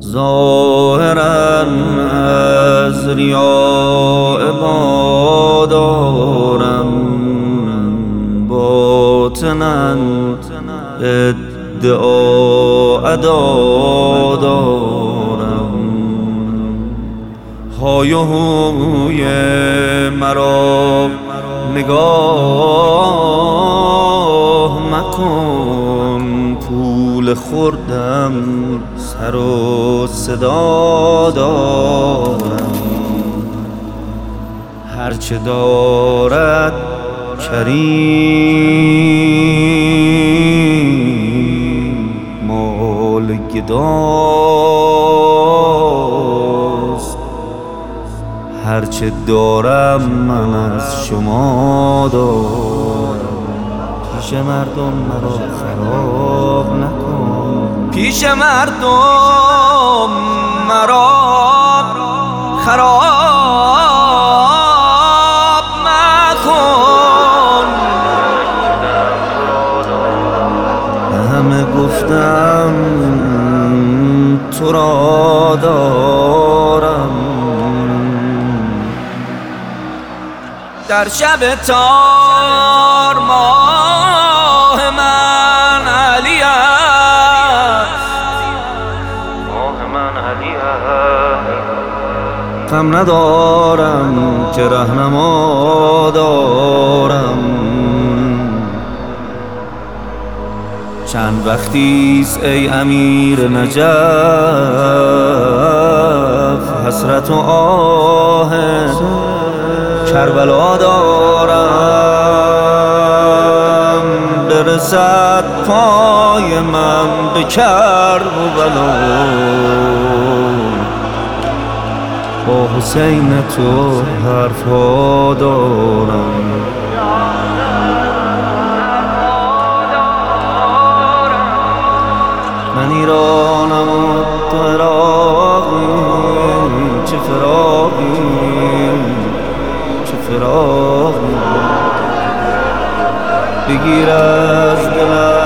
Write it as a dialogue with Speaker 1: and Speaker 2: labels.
Speaker 1: ظاهراً از ریاء بادارم، باطناً ادعا ادا دارم. های و هوی مرا نگاه مکن، پول خوردم سر و صدا دارم. هرچه دارد کریم مال گداست، هرچه دارم من از شما دارم. پیش مردم مرا خراب نکن، پیش مردم مرا خراب مکن. همه گفتم تو را دارم، در شب تار ماه من علی است، غم ندارم که رهنما دارم. چند وقتیست ای امیر نجف، حسرت و آه کربلا دارم. برسد پای من به کربلا، با حسین تو حرفا دارم. من ایرانم و تو عراقی، چه فراقی چه فراقی. بگیر از دلم